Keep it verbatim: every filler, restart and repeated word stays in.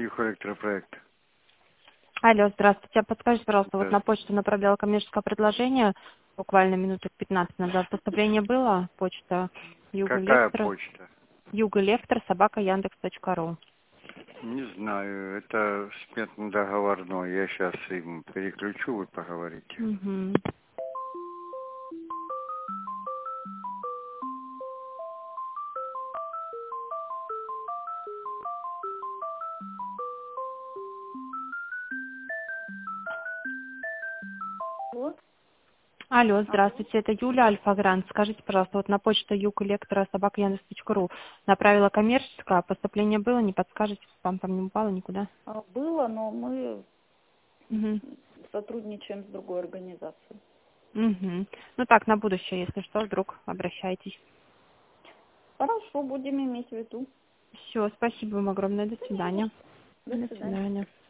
Юхоэлектропроект. Алло, здравствуйте. А подскажите, пожалуйста, вот Да. на почту направляла коммерческое предложение, буквально минуток пятнадцать назад. Поступление было, почта Какая юголектро, почта? юголектро, собака яндекс точка ру. Не знаю, это сметно-договорной. Я сейчас им переключу, вы поговорите. Угу. Вот. Алло, здравствуйте, это Юля Альфа-Грант. Скажите, пожалуйста, вот на почту юголектро, собака яндекс точка ру направила коммерческое, а поступление было, не подскажете, вам там не упало никуда? А, Было, но мы Угу. сотрудничаем с другой организацией. Угу. Ну так, на будущее, если что, вдруг обращайтесь. Хорошо, будем иметь в виду. Все, спасибо вам огромное, до свидания. До До свидания. свидания.